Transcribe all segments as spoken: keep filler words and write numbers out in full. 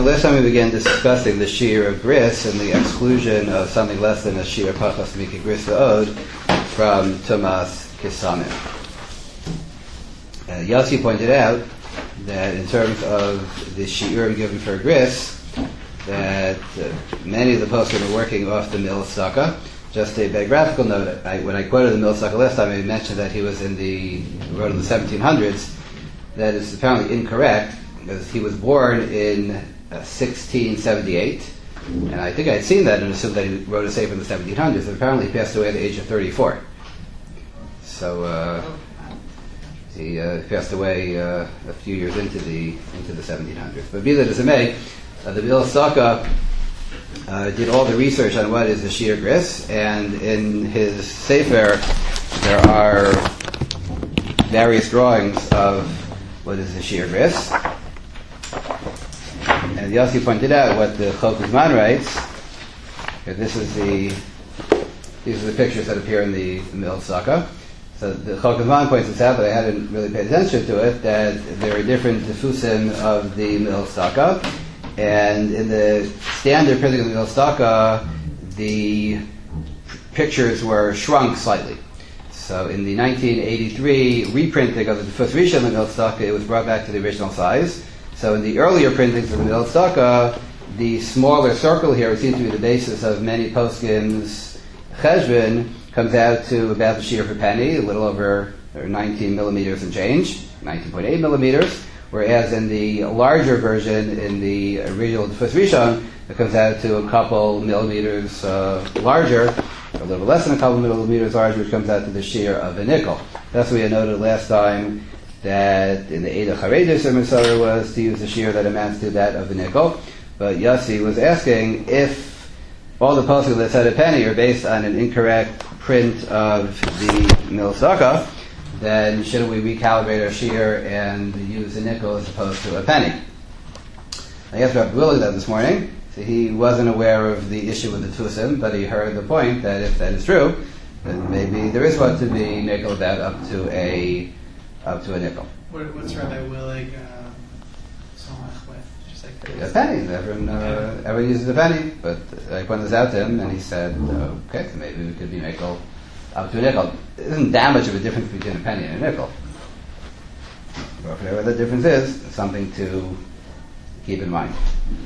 last time we began discussing the shear of gris and the exclusion of something less than a shear pachas mika gris v'od from Tumas Kisamim. Uh, Yossi pointed out that in terms of the shiur given for gris, that uh, many of the poskim are working off the Milsaka. Just a biographical note, I, when I quoted the Milsaka last time, I mentioned that he was in the, wrote in the seventeen hundreds. That is apparently incorrect, because he was born in uh, sixteen seventy-eight, and I think I had seen that and assumed that he wrote a sefer in the seventeen hundreds, and apparently he passed away at the age of thirty-four. So uh, he uh, passed away uh, a few years into the into the seventeen hundreds. But be that as it may, uh, the Milsaka uh, did all the research on what is the shear gris, and in his sefer there are various drawings of what is the shear gris. And Yossi pointed out what the Chok Uzman writes. This is the these are the pictures that appear in the Milsaka. So the Chok Uzman points this out, but I hadn't really paid attention to it, that there are different diffusim of the Milsaka, and in the standard printing of the Milsaka, the pictures were shrunk slightly. So in the nineteen eighty-three reprinting of the Defus Rishon of the Milsaka, it was brought back to the original size. So in the earlier printings of the Milsaka, the smaller circle here, which seems to be the basis of many poskim's cheshbon, comes out to about the shear of a penny, a little over nineteen millimeters and change, nineteen point eight millimeters, whereas in the larger version, in the original Defus Rishon, it comes out to a couple millimeters uh, larger, a little less than a couple millimeters larger, which comes out to the shear of a nickel. That's what we had noted last time, that in the Eidah Charedus or Masara was to use a shear that amounts to that of a nickel. But Yossi was asking if all the poskim that said a penny are based on an incorrect print of the Milsaka, then shouldn't we recalibrate our shear and use a nickel as opposed to a penny? I asked Rabbi Willie that this morning. So he wasn't aware of the issue with the Tusim, but he heard the point that if that is true, then maybe there is what to be nickel about up to a up to a nickel. What, what's Rabbi Willig uh, Somach with? Just like a penny. Everyone, uh, everyone uses a penny, but I pointed this out to him, and he said, okay, so maybe we could be nickel up to a nickel. There isn't that much of a difference between a penny and a nickel. But whatever the difference is, it's something to keep in mind.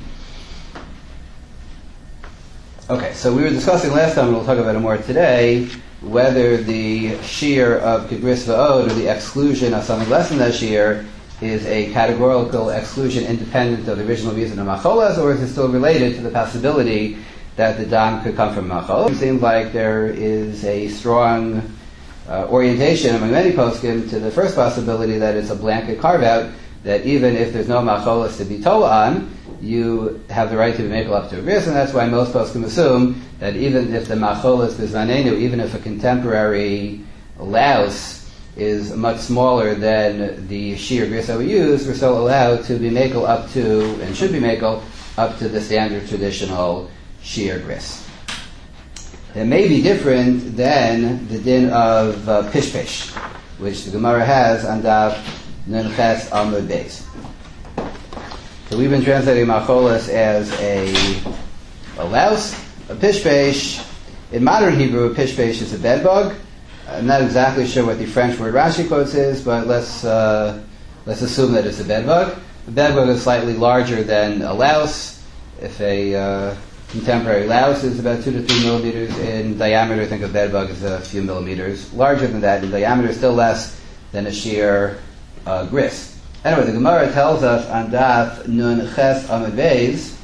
Okay, so we were discussing last time, and we'll talk about it more today, whether the shear of Kigris Va'od, or the exclusion of something less than that shear, is a categorical exclusion independent of the original reason of Macholas, or is it still related to the possibility that the dam could come from Machol? It seems like there is a strong uh, orientation among many poskim to the first possibility that it's a blanket carve-out, that even if there's no Macholas to be tola on, you have the right to be makel up to a gris, and that's why most poskim assume that even if the macholas bizvanenu, even if a contemporary louse is much smaller than the shear gris that we use, we're still allowed to be makel up to, and should be makel up to the standard traditional shear gris. It may be different than the din of uh, pishpesh, which the Gemara has on Daf Nun Ches Amud Beis. So we've been translating macholas as a, a louse, a pishpesh. In modern Hebrew, a pishpesh is a bedbug. I'm not exactly sure what the French word Rashi quotes is, but let's uh, let's assume that it's a bedbug. The bedbug is slightly larger than a louse. If a uh, contemporary louse is about two to three millimeters in diameter, I think a bedbug is a few millimeters larger than that in diameter, still less than a shear uh, gris. Anyway, the Gemara tells us on Daf Nun Ches Amud Beis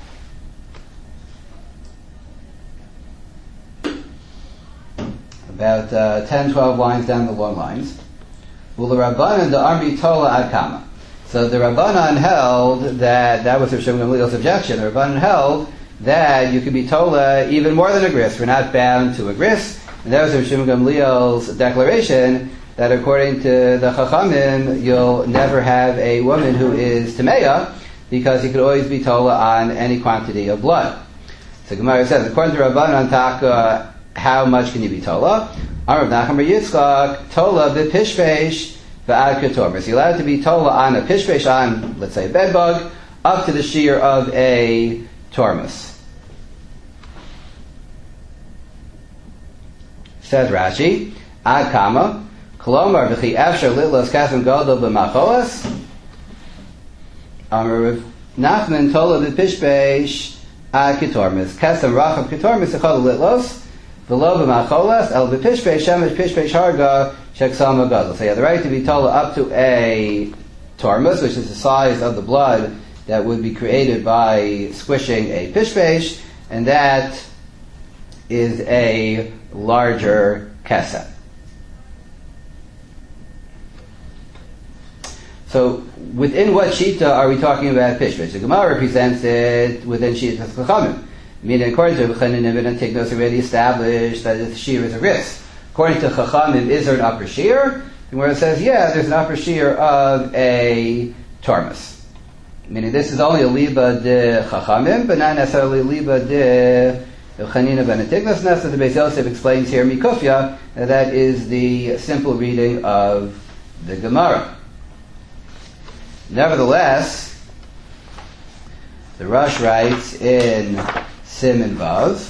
about uh, ten, twelve lines down the long lines. Ula Rabbanan the army tola ad kama. So the Rabbanan held that that was Rav Shimon Gamliel's objection. The Rabbanan held that you could be tola even more than a gris. We're not bound to a gris, and that was Rav Shimon Gamliel's declaration, that according to the Chachamim, you'll never have a woman who is Tameya, because you could always be Tola on any quantity of blood. So Gemara says, according to Rabbanan Taka, how much can you be Tola? Amar Rav Nachman bar Yitzchak, Tola b'pishpesh v'ad ketomer. So you're allowed to be Tola on a pishpesh, on, let's say, a bedbug, up to the shear of a tormus. Says Rashi, Ad Kama, Kolomar v'chi efshar litlos kasem gadol b'macholas, Amar Rav Nachman tola b'pishpeish ad ketormis, kasem racham ketormis echol litlos, v'lo b'macholas, el b'pishpeish shemesh pishpeish harga sheksama gadol. So you have the right to be tola up to a tormus, which is the size of the blood that would be created by squishing a pishpeish, and that is a larger kesem. So, within what shita are we talking about pishpeish? The Gemara represents it within Shitas Chachamim. Meaning, according to Chanin and Tignos, already established that the shear is a risk. According to Chachamim, is there an upper shear? And where it says, yeah, there's an upper shear of a tormus. Meaning, this is only a liba de Chachamim, but not necessarily liba de Chanina ben Tignos. That's what the Beis Yosef explains here, Mikufya, and that is the simple reading of the Gemara. Nevertheless, the Rosh writes in Siman Vav,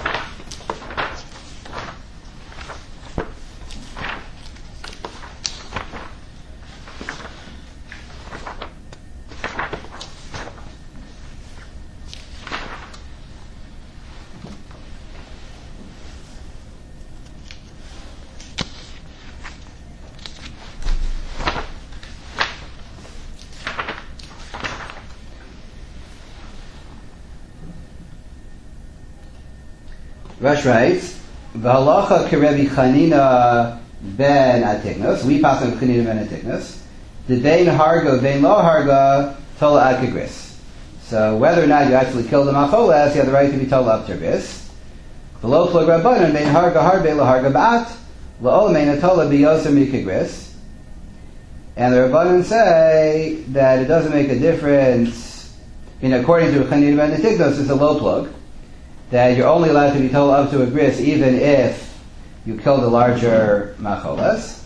Rosh writes, V'halacha kerevi Chanina ben Atignos. We pass on Chanina ben Atignos. The bein harga, bein lo harga, tola ad kegris. So whether or not you actually killed the macholes, you have the right to be tola up to gris. V'lo plug rabbanon, bein harga harbe lo harga ba'at, la'ol meina tola biyoser mi kegris. And the rabbanon say that it doesn't make a difference. I mean, according to Chanina ben Atignos, it's a low plug, that you're only allowed to be told up to a gris even if you kill the larger macholes.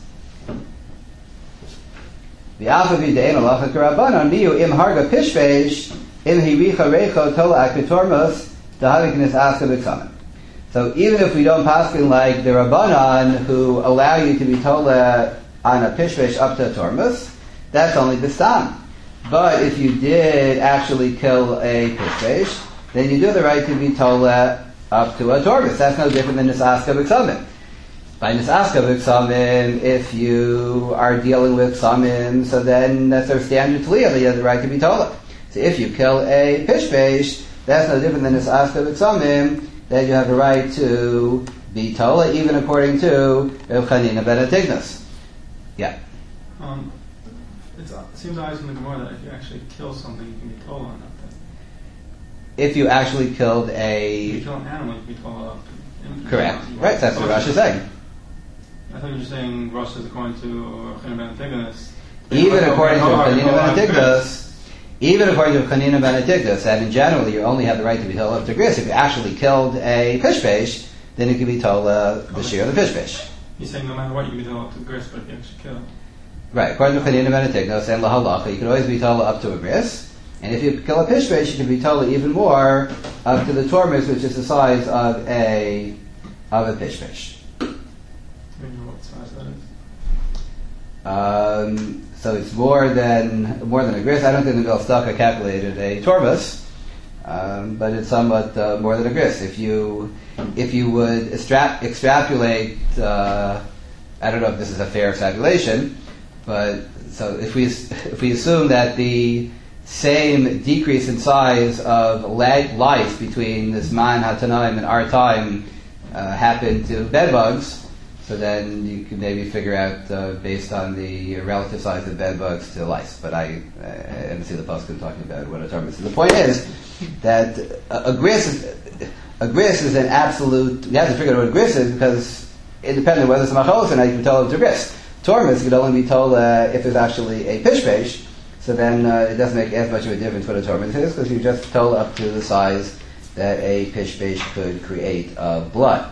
The alphavi de'en alacha k'rabbanon miu im harga pishpeish im hiricha reicho tola akitormos dahavik aska b'ksamen. So even if we don't paskin like the Rabbanon who allow you to be tola on a pishpeish up to a tormos, that's only the stam. But if you did actually kill a pishpeish, then you do have the right to be tola up to a tormus. That's no different than nisaska b'ksamim. By nisaska b'ksamim, if you are dealing with ksamim, so then that's our standard tliyah, that you have the right to be tola. So if you kill a pishpeish, that's no different than nisaska b'ksamim, that you have the right to be tola, even according to Rav Chanina ben Atignos. Yeah. Um, it's, it seems obvious in the Gemara that if you actually kill something, you can be tola on that. If you actually killed a... If you kill an animal, you can be tola up. Correct. Right, that's what Rosh is saying. I thought you were saying Rosh is according to Chanina ben Atignos. Even according to Chanina ben Atignos, even according to Chanina ben Atignos, that in general you only have the right to be told up to gris. If you actually killed a pishpeish, then you can be told uh, the shear of the pishpeish. You're saying no matter what you can be told up to gris, but if you actually kill. Right, according to Chanina ben Atignos and lahalacha, you can always be told up to a gris. And if you kill a pishpeish, you can be told even more up to the tormus, which is the size of a of a pishpeish. Do you know what size that is? Um, so it's more than more than a gris. I don't think the Vilstaka calculated a tormus, um, but it's somewhat uh, more than a gris. If you if you would extra- extrapolate, uh, I don't know if this is a fair extrapolation, but so if we if we assume that the same decrease in size of life between this man Hatanaim and our time uh, happened to bedbugs, so then you can maybe figure out uh, based on the relative size of bedbugs to lice. But I, I haven't seen the poskim talking about what a term is. So the point is that a, a gris is, a gris is an absolute. You have to figure out what a gris is because independent of whether it's a macholos or not, you can tell it's a gris. Tormus could only be told uh, if there's actually a pishpeish. So then uh, it doesn't make as much of a difference what a torment is because you just told up to the size that a pishpeish could create of blood.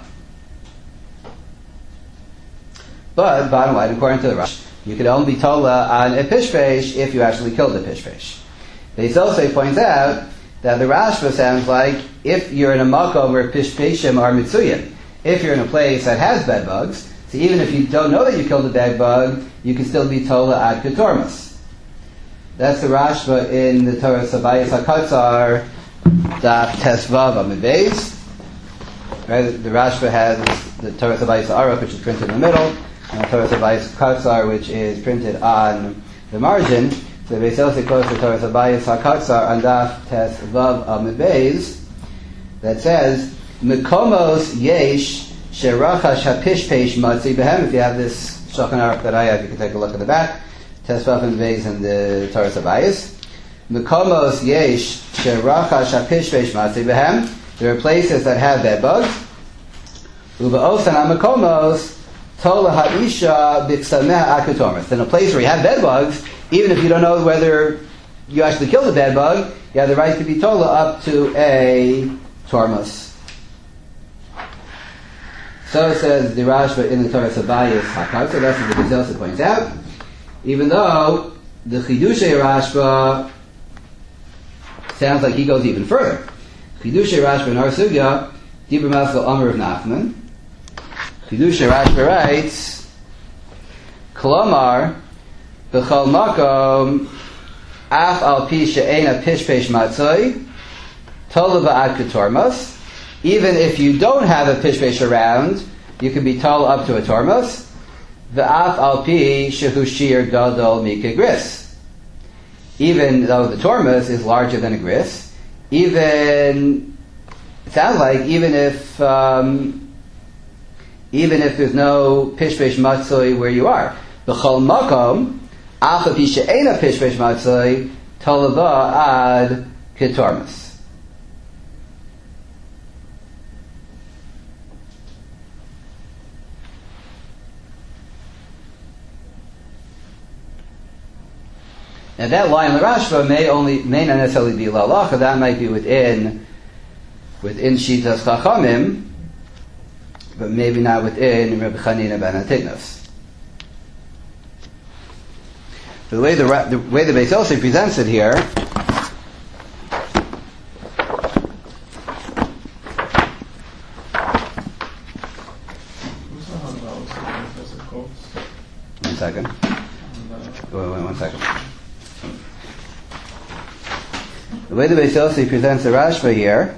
But bottom line, according to the Rosh, you could only be tola on a pishpeish if you actually killed a pishpeish. Beis Yosef points out that the Rashba sounds like if you're in a makom where pishpeshim are mitzuyin, if you're in a place that has bed bugs, so even if you don't know that you killed a bed bug, you can still be tola ad ketormas. That's the Rashba in the Torah Sabayis HaKatzar, Daf Tesvav Amud Beis. Right? The Rashba has the Torah Sabayis Aruch, which is printed in the middle, and the Torah Sabayis HaKatzar, which is printed on the margin. So Beis Yosef quotes the Torah Sabayis HaKatzar on Daf Tesvav Amud Beis that says, Mekomos yesh sherachash hapishpesh matzi behem. If you have this Shulchan Aruch that I have, you can take a look at the back. Tesvav Amud Beis in the Torah Sabayis. Mekomos yesh sherachash hapishpesh matzi behem. There are places that have bed bugs. Uba'osan ha'mekomos tola ha'isha b'ksameh akutormas. In a place where you have bed bugs, even if you don't know whether you actually killed a bed bug, you have the right to be tola up to a tormas. So says the Rashba in the Torah Sabayis HaKatzar. So that's what the Beis Yosef points out. Even though the Chidushei Rashba sounds like he goes even further. Chidushei Rashba in our sugya, Dibur Maskal Amar of Nachman. Chidushei Rashba writes, Kolomar b'chol makom af al pi she'ena pishpesh matzoi tola ba'ad ketormos. Even if you don't have a pishpesh around, you can be told up to a tormos. V'af al pi shehu shir gadol mika gris. Even though the tormos is larger than a gris, even it sounds like even if um, even if there's no pishpesh matzoi where you are, b'chol makom af al pi she'ena pishpesh matzoi tola ba'ad ketormos. Now that line in the Rashba may only may not necessarily be lalacha. That might be within within Shitas Chachamim, but maybe not within Rabbi Chanina ben Antignos. The way the, the way the Beis Yosef presents it here, one second. Wait, wait, one second. The way the Beis Yosef presents the Rashba here,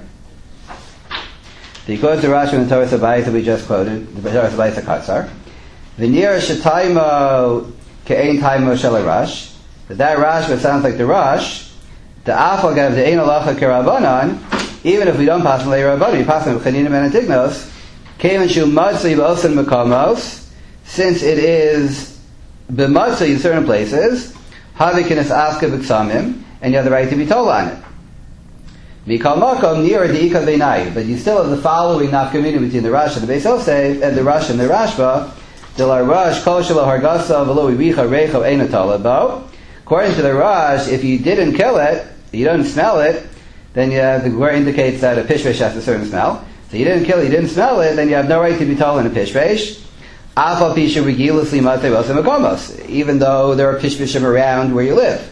he quotes the Rashba in the Torah Sabayis that we just quoted, the Torah Sabayis HaKatzar. V'nir shetaimo ke'ein taimo shel Rash. That that Rashba sounds like the Rash. The afal gav the ein alacha kerabanan. Even if we don't pass on the Rabbanan, we pass on Chanina ben Antignos. Kevan shu matzli b'osan mekomos. Since it is b'matzli in certain places, havikinas aska b'ksamim, and you have the right to be told on it. Mikal makom near the ikad beinai, but you still have the following nafkamina between the Rash and the Beis Yosef and the Rash and the Rashba. Delar Rash kol shelo hargasa v'lo ibicha reicho eina talabo. According to the Rash, if you didn't kill it, you don't smell it, then you have, the word indicates that a pishpesh has a certain smell. So you didn't kill it, you didn't smell it, then you have no right to be told in a pishpesh. Afal pisha regilusli matei v'osem makomos, even though there are pishpeshim around where you live.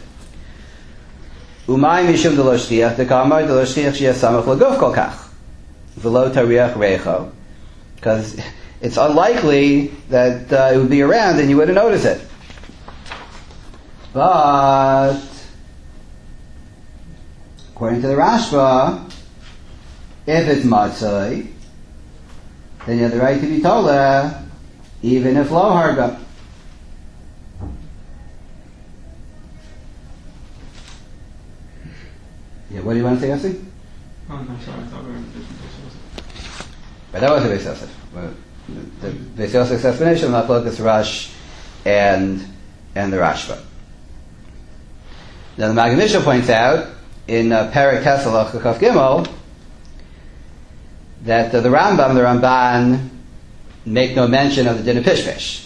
Umay mishum de lo shtiach dekamar de lo shtiach sheyas samach laguf kol kach v'lo tariach reicho, because it's unlikely that uh, it would be around and you wouldn't notice it. But according to the Rashba, if it's matzai, then you have the right to be tola, even if lo harga. Yeah, what do you want to say, Yossi? Oh, no, sorry, I thought we were in a different place. But that was the Beis Yosef. The Beis Yosef's explanation of Machlokas Rash and and the Rashba. Now the Magen Mishnah points out in uh, Perek Tesla Chaf Gimel that uh, the Rambam and the Ramban make no mention of the din of pishpesh.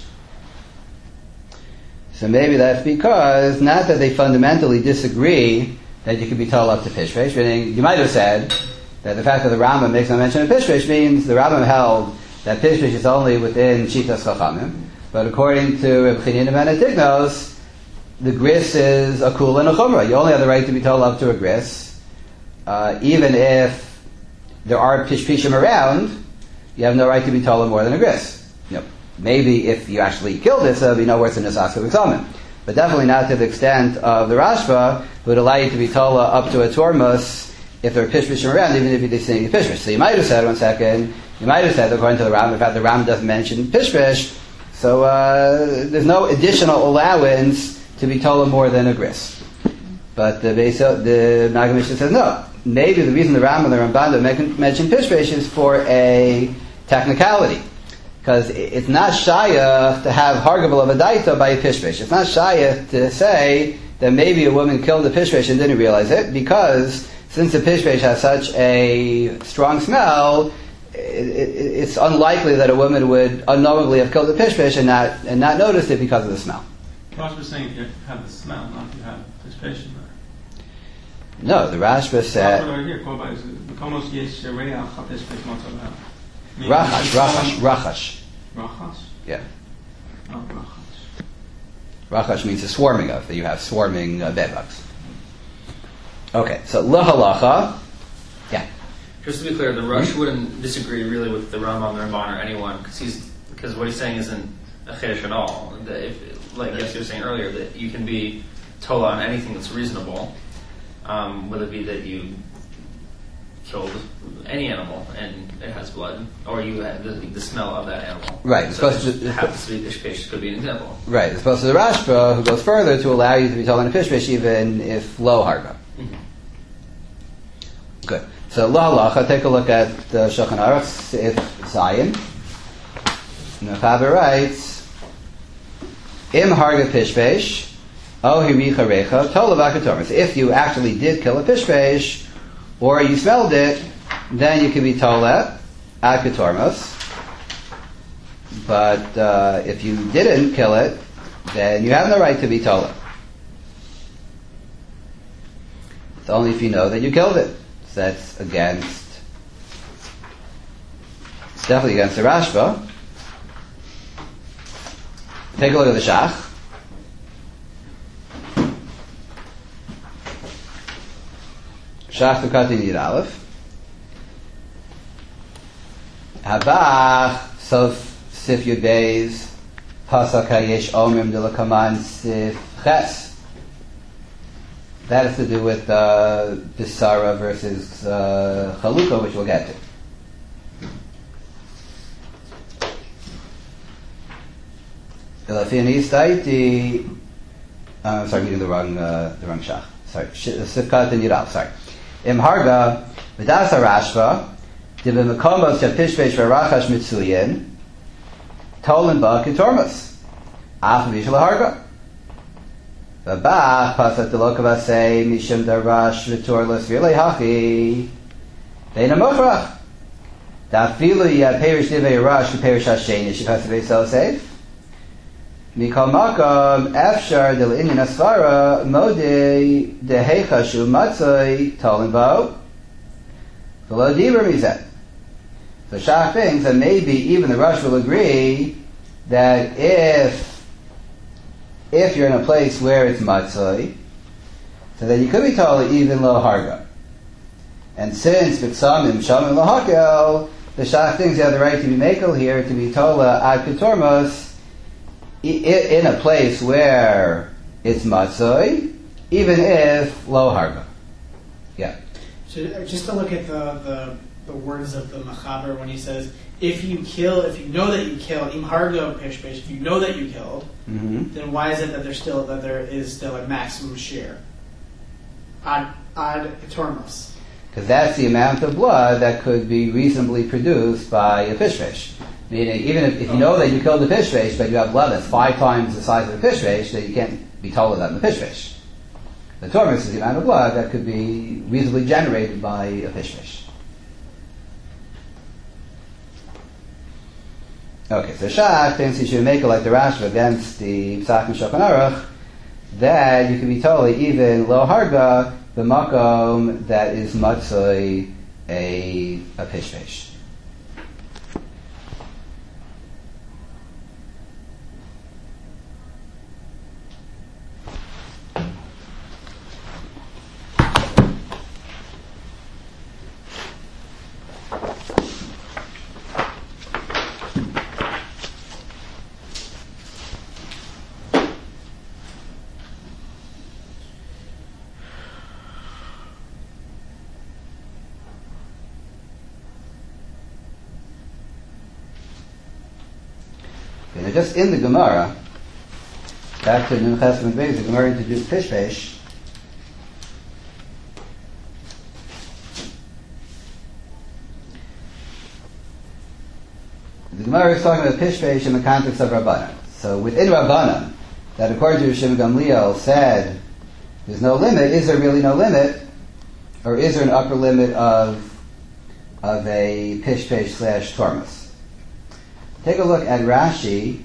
So maybe that's because not that they fundamentally disagree that you can be told up to pishpesh, meaning you might have said that the fact that the Rambam makes no mention of pishpesh means the Rambam held that pishpesh is only within Shitas Chachamim, but according to Reb Chanina ben Antignos, the gris is a kula and a chumrah. You only have the right to be told up to a gris. Uh, even if there are pishpishim around, you have no right to be told more than a gris. You know, maybe if you actually killed it, so you know where it's in the Nesaska B'Ksamim. But definitely not to the extent of the Rashba, who would allow you to be told up to a tormus if there are pishpishim around, even if you didn't see any pishpish. So you might have said, one second, you might have said, according to the Ram, in fact the Ram doesn't mention pishpish, so uh, there's no additional allowance to be told more than a gris. But the Beis, the Nagid Mishnah says no. Maybe the reason the Ram and the Ramban don't mention pishpish is for a technicality. Because it's not shayach to have hargaval of a daita by a pishpish. It's not shayach to say that maybe a woman killed a pishpish and didn't realize it, because since the pishpish has such a strong smell, it, it, it's unlikely that a woman would unknowingly have killed a pishpish and not and not noticed it because of the smell. Rashba is saying you have the smell, not you have pishpish in there. No, the Rashba said. Rachash, Rachash, Rachash. Rachash? Yeah. Oh, Rachash. Rachash means a swarming of, that you have swarming uh, bedbugs. Okay, so lahalacha. Yeah. Just to be clear, the Rosh mm-hmm. wouldn't disagree really with the Rambam, the Ramban, or anyone, because he's because what he's saying isn't a chiddush at all. That if, like yes, you were saying earlier, that you can be tola on anything that's reasonable, um, whether it be that you killed any animal and it has blood, or you have the, the smell of that animal. Right. So supposed it to, happens to be the pishpish could be an example. Right. It's supposed to the Rashba, who goes further to allow you to be told on a pishpish even if low harga. Mm-hmm. Good. So lahalacha, take a look at the Shulchan Aruch, Seif Zayin. Mechaber writes, Im harga pishpish, o hiricha recha, tola v'akatormas. If you actually did kill a pishpish, or you smelled it, then you can be tola ad ketormos. But uh, if you didn't kill it, then you have no right to be tola. It's only if you know that you killed it. So that's against, it's definitely against the Rashba. Take a look at the Shach. Shach Tukati Nid Aleph. Habach Sof Sif Yud Beis Pasak Hayesh Omrim de la Kaman Sif Ches. That has to do with uh, Bisara versus uh, Chalukah, which we'll get to. Elafianistaiti. I'm sorry, I'm reading the wrong uh, the wrong Shach. Sorry, Sifkat and Yiral. Sorry. Im harga v'dasa Rashba divimakomos shapishpesh v'rachash mitzuyin tolen ba ketormas af v'ishal harga v'bach pasat delokava say mishum darash v'torlas v'ilei hachi ve'na mochrach dafilu yad perish divei rash v'perish hasheni shikasavei so safe mikol makom efshar del inyan asfara modei dehechashu matzoi tolen bo v'lo diber mizet. So Shach thinks that maybe even the Rosh will agree that if if you're in a place where it's matzoi, so that you could be told even lo harga. And since b'ksamim shamim lo hakel, the Shach thinks you have the right to be mekel here, to be told ad ketormos, in a place where it's matzoi, even if lo harga. Yeah. So just to look at the, the the words of the Mechaber when he says, if you kill, if you know that you killed, im harga pishpish, if you know that you killed, mm-hmm. then why is it that there's still that there is still a maximum share? Ad ad ketormos. Because that's the amount of blood that could be reasonably produced by a pishpish. Meaning, even if, if you know that you killed a pishpish, but you have blood that's five times the size of a pishpish, then you can't be told that in the pishpish. The tormus is the amount of blood that could be reasonably generated by a pishpish. Okay, so Shach thinks you should make it like the Rashba against the Psach and Shulchan Aruch, that you can be told even lo harga the makom that is matzoi a a pishpish. just in the Gemara, back to Nun Ches Amud Beis, the Gemara introduced Pishpesh. The Gemara is talking about Pishpesh in the context of Rabbanan. So within Rabbanan, that according to Shimon Gamliel said there's no limit, is there really no limit? Or is there an upper limit of of a Pishpesh slash Tormus? Take a look at Rashi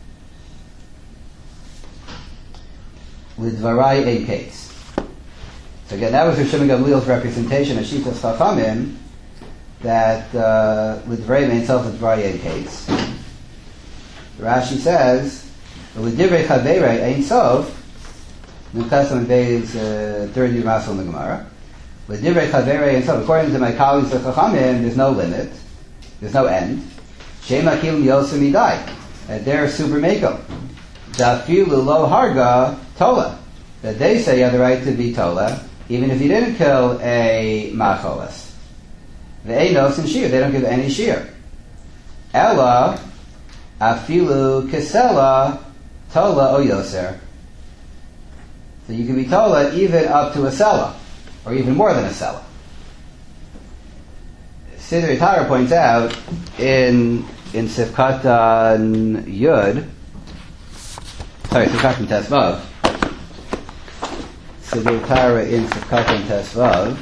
with Varai Ein Kates. So again, that was Shimon Gamliel's representation of Shitas Chachamim, that uh, with Varai Ein Sof with Varai Ein Kates. Rashi says, with Divrei Chaverei Ein Sof, Nun Ches Amud Beis, uh, third year Masal in the Gemara. With Divrei Chaverei Ein Sof, according to my colleagues of Chachamim, there's no limit, there's no end. Shema Kilim Yosem Idai, that they're super mako. Dafilu Lo Harga Tola, that they say you have the right to be Tola, even if you didn't kill a Macholas. The Einos and Shir, they don't give any Shir. Ella Afilu Kisela Tola O Yoser. So you can be Tola even up to a Sela, or even more than a Sela. Siddur Tara points out in in Sifkatan Yud, sorry, Sifkatan Tesvav, Siddur Tara in Sifkatan Tesvav,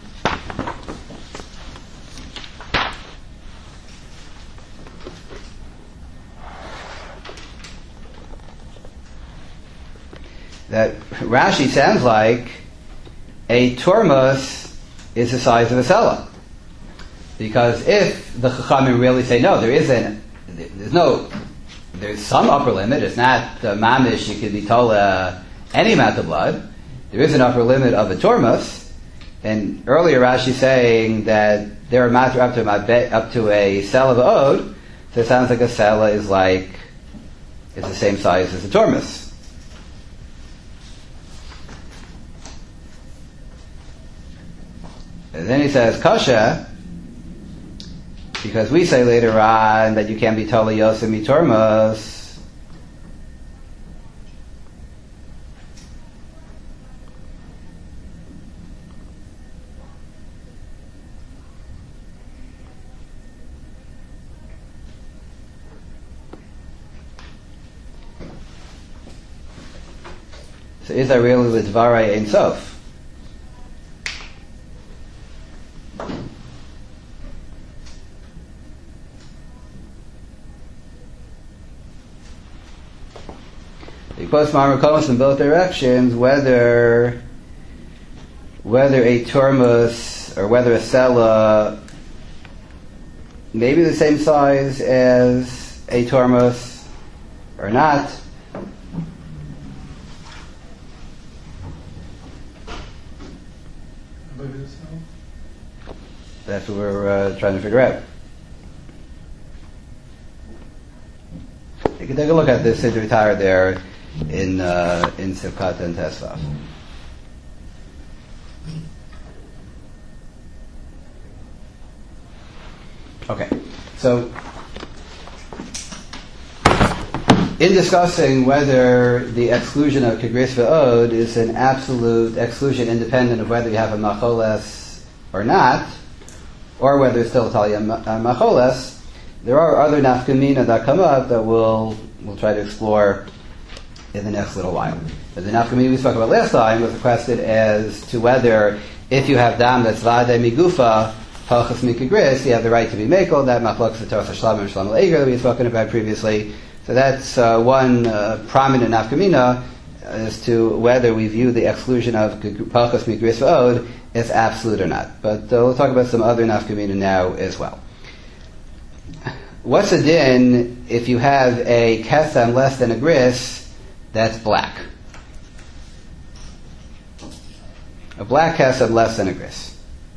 that Rashi sounds like a Tormus is the size of a Sela. Because if the Chachamim really say, no, there isn't, there's no, there's some upper limit, it's not uh, mamish, you could be told uh, any amount of blood, there is an upper limit of a Tormus, and earlier Rashi saying that there are matter up to, up to a Sela of Od, so it sounds like a Sela is like, it's the same size as a Tormus. And then he says, Kasha, because we say later on that you can't be Tola Yosem Mitormos. So is that really with Varai Ein Sof? He quotes Ma'amar Konos in both directions, whether whether a Tormus or whether a Sela may be the same size as a Tormus or not. That's what we're uh, trying to figure out. You can take a look at this Siddur Tara there in uh, in Sivkata and Tesvav. Okay, so in discussing whether the exclusion of Kegris V'od is an absolute exclusion independent of whether you have a Macholes or not, or whether it's still Talia Macholes, there are other nafkamina that come up that we'll we'll try to explore in the next little while. But the nafkamina we spoke about last time was the question as to whether if you have dam that's vade migufa halachas mikigris, you have the right to be mekel. That machlokes v'torah shlam and shlam l'eger that we had spoken about previously. So that's uh, one uh, prominent nafkamina as to whether we view the exclusion of halachas mikigris v'od as absolute or not. But uh, we'll talk about some other nafkamina now as well. What's a din if you have a kesem less than a gris that's black? A black kesem less than a gris.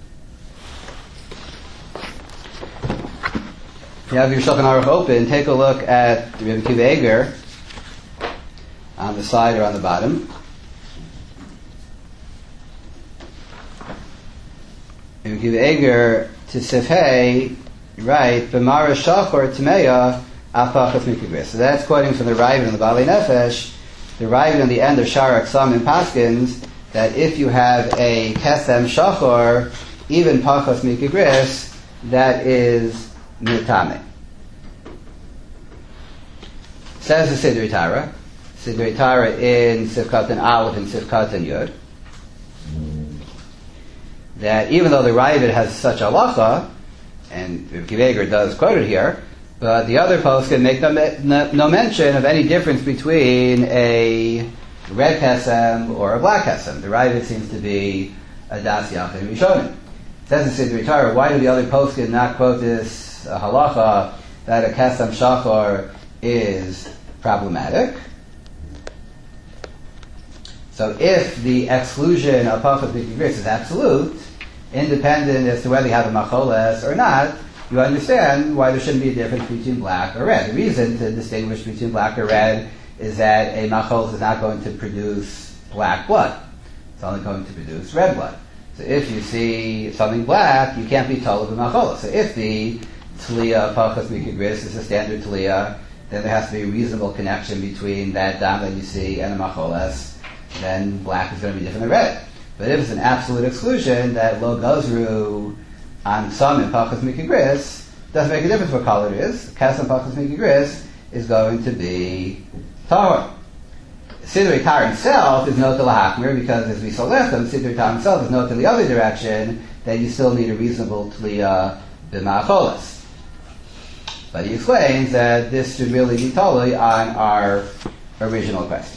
If you have your Shulchan Aruch open, take a look at the Rebbe Akiva Eger on the side or on the bottom. Rebbe Akiva Eger to Sifhei, right? B'mara shachor tmeya Apachas Mikigris. So that's quoting from the Ravid and the Bali Nefesh. The Ravid on the end of Sharak Sam and Paskins, that if you have a Kesem Shachor, even Pachas Mikigris, that is Mitame. Says the Sidrei Tara. Sidrei Tara in Sivkat and Aleph and Sivkat and Yud, that even though the Ravid has such a halacha, and Rav Kiveger does quote it here, but the other posts can make no, no, no mention of any difference between a red kesem or a black kesem. The Ravid seems to be a das yachid rishonim. Says the Sidrei Tara, why do the other posts not quote this uh, halacha that a kesem shachor is problematic? So if the exclusion of Pachas Mikigris is absolute, independent as to whether you have a macholes or not, you understand why there shouldn't be a difference between black or red. The reason to distinguish between black or red is that a macholes is not going to produce black blood. It's only going to produce red blood. So if you see something black, you can't be told of a macholes. So if the Tliya Pachas Mikigris is a standard Tliya, then there has to be a reasonable connection between that dam that you see and a macholes. Then black is going to be different than red. But if it's an absolute exclusion that lo gozru on some in Pachas Mikigris, doesn't make a difference what color it is. Kesem Pachas Mikigris is going to be Tahor. Sidrei Tara himself is not to lahachmir, because as we saw last time, Sidrei Tara himself is not in the other direction, that you still need a reasonable Tliya b'ma'acholas. But he explains that this should really be totally on our original question.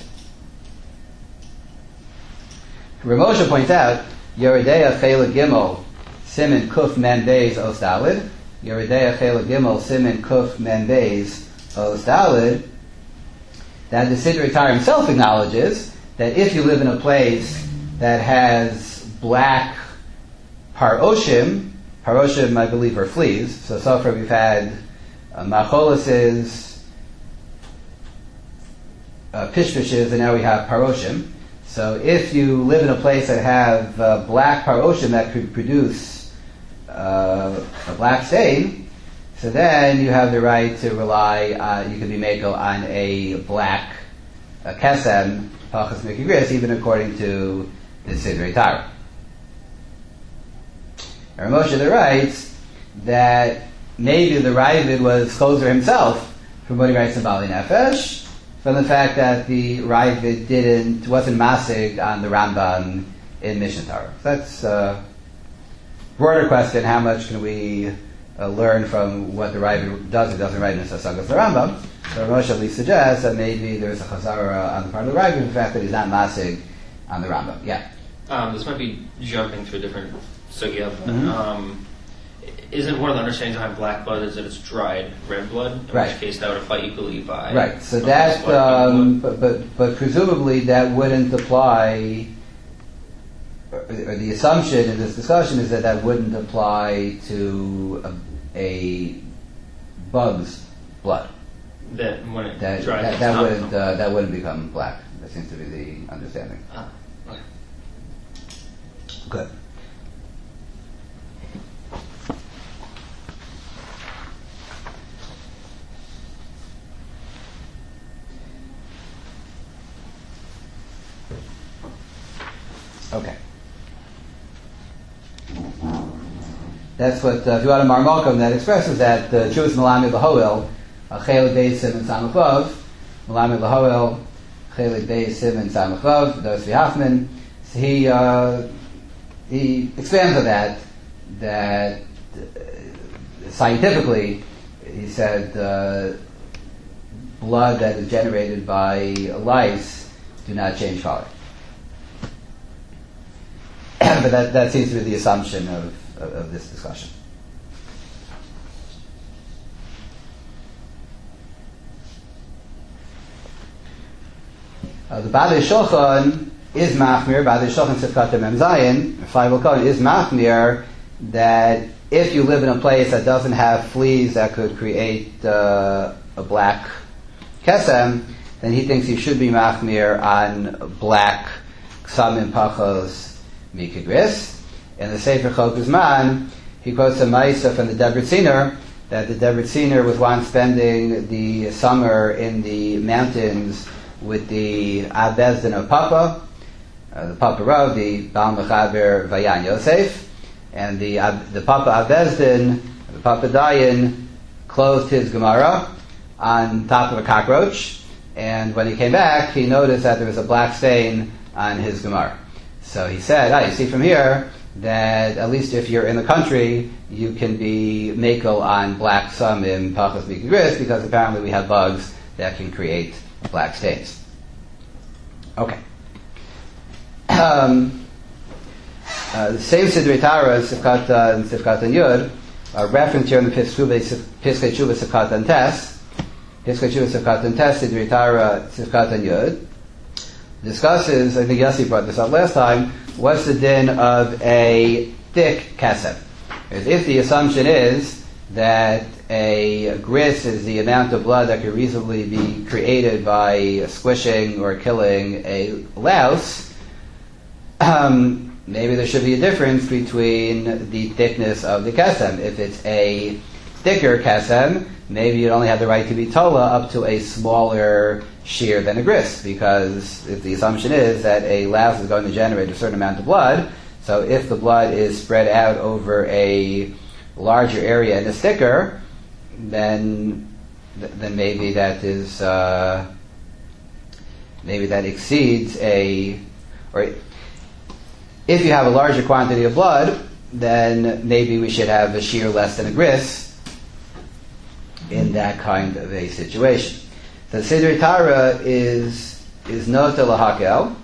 Ramosha points out, Yeridea Chela Gimel, Simen Kuf Men Beis Os Dalid, Yeridea Chela Gimel, Simen Kuf Men Beis Os Dalid, that the Sidrei Tara himself acknowledges that if you live in a place that has black paroshim, paroshim I believe are fleas, so so far we've had uh, macholises, uh, pishpishes, and now we have paroshim. So if you live in a place that have uh, black paroshim that could produce uh, a black stain, so then you have the right to rely, uh, you can be makel on a black uh, kesem, Pachas Mikigris, even according to the Sidrei Tara. Rav Moshe there writes that maybe the Ravid was Chozer himself from what he writes in Bali Nefesh, from the fact that the Ravid didn't, wasn't masig on the Rambam in Mishnah Torah. That's a broader question, how much can we uh, learn from what the Ravid does or doesn't write in the Sagas the Rambam. So Moshe at least suggests that maybe there's a chazara on the part of the Ravid, the fact that he's not masig on the Rambam. Yeah? Um, this might be jumping to a different sugya, but Mm-hmm. um, isn't one of the understandings behind black blood is that it's dried red blood? In Right. which case that would apply equally by... Right, so um, that, blood, um, blood. but, but but presumably that wouldn't apply, or, or the assumption in this discussion is that that wouldn't apply to a, a bug's blood. That when it That dries, that, it's that not- wouldn't uh, that wouldn't become black. That seems to be the understanding. Ah, okay. Good. Okay. That's what, uh, if you want a marmalkum, that expresses that the Jewish Malamid Lahoel, Chelik Beisim and Samachvav, Malamid Lahoel, Chelik Beisim and Samachvav, Dosvi Hoffman, so he, uh, he expands on that, that uh, scientifically, he said, uh, blood that is generated by lice do not change color. But that, that seems to be the assumption of, of, of this discussion. Uh, the Badei Shulchan is machmir, Badei Shulchan Sifkat Mem Zayin, Five Kohen is machmir, that if you live in a place that doesn't have fleas that could create uh, a black kesem, then he thinks he should be machmir on black ksamim pachos Mikigris. In the Sefer Chok Zman, he quotes a Maisa from the Debretziner that the Debretziner was once spending the summer in the mountains with the Av Beis Din of Papa, uh, the Papa Rav, the Baal Mechaber Vayan Yosef, and the uh, the Papa Av Beis Din, the Papa Dayan, closed his Gemara on top of a cockroach, and when he came back, he noticed that there was a black stain on his Gemara. So he said, ah, you see from here that at least if you're in the country, you can be makel on black samim pachas mikigris, because apparently we have bugs that can create black stains. Okay. Um, uh, the same Sidrei Tara, Sifkat and Sifkat and Yud, are referenced here in the Piskei Tshuva Sifkat and Tes. Piskei Tshuva Sifkat and Tes, Sidrei Tara, Sifkat and Yud, discusses, I think Yossi brought this up last time, what's the din of a thick kesem? If the assumption is that a gris is the amount of blood that could reasonably be created by squishing or killing a louse, um, maybe there should be a difference between the thickness of the kesem. If it's a thicker kesem, maybe you'd only have the right to be tola up to a smaller shear than a gris, because if the assumption is that a louse is going to generate a certain amount of blood, so if the blood is spread out over a larger area and is thicker, then then maybe that is uh, maybe that exceeds a, or if you have a larger quantity of blood, then maybe we should have a shear less than a gris in that kind of a situation. So Sidrei Tara is is nota lahakel,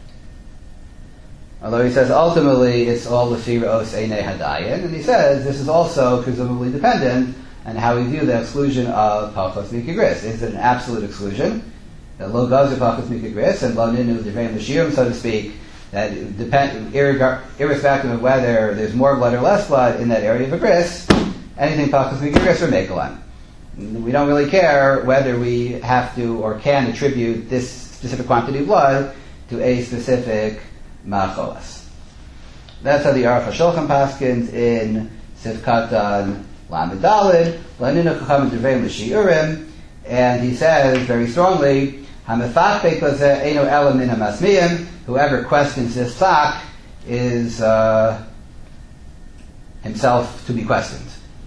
although he says ultimately it's all lefi re'os einei hadayin, and he says this is also presumably dependent on how we view the exclusion of pachas mikigris. Is it an absolute exclusion, that lo gazer pachas mikigris and lo ninu divrei l'shirim, so to speak, that depend, irrespective of whether there's more blood or less blood in that area of a gris, anything pachas mikigris or mekolan. We don't really care whether we have to or can attribute this specific quantity of blood to a specific macholas. That's how the Aruch HaShulchan paskins in Sifkatan Lamed Daled, Laninu Chacham Devei L'Shiurim, and he says very strongly, Hamefach Be'Kozeh Eino Ela Min HaMasmiyim, whoever questions this psak is uh, himself to be questioned.